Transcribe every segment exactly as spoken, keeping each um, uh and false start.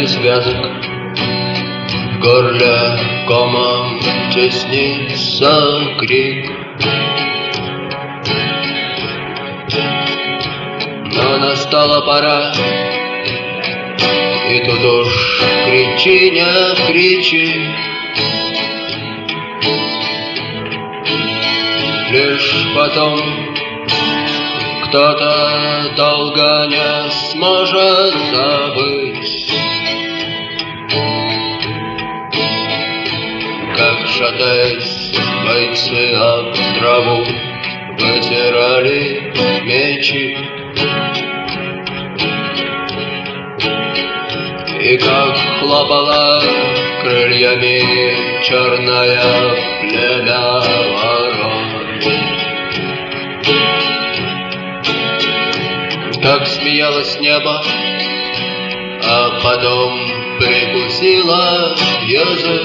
связок, в горле комом теснится крик. Но настала пора, и тут уж кричи, не кричи. Лишь потом кто-то долго не сможет забыть, как, шатаясь, бойцы об траву вытирали мечи, и как хлопала крыльями черная племя ворон. Как смеялось небо, а потом прикусила язык.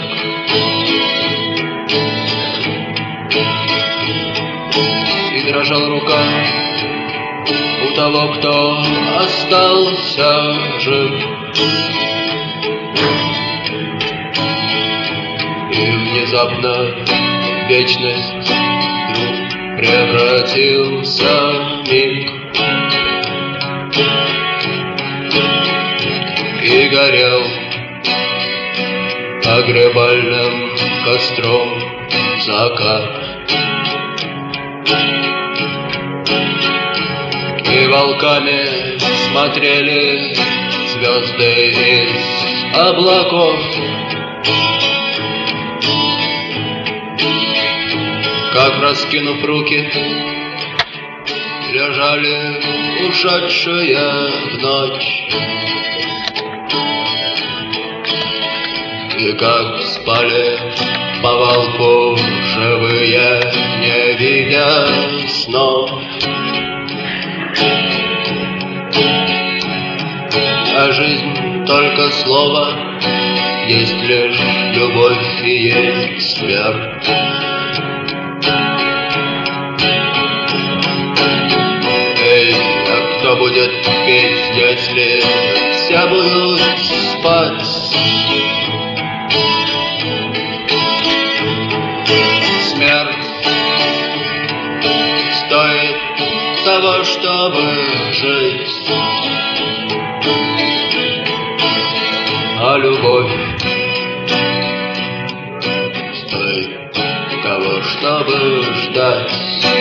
И дрожала рука у того, кто остался жив. И внезапно вечность вдруг превратился в миг. И горел погребальным костром закат. И волками смотрели звезды из облаков, как, раскинув руки, лежали ушедшие в ночь. И как спали повалку живые, не видя снов. А жизнь только слово, есть лишь любовь и есть смерть. Эй, а кто будет петь, если все будут спать? Стоит того, чтобы жить, а любовь стоит того, чтобы ждать.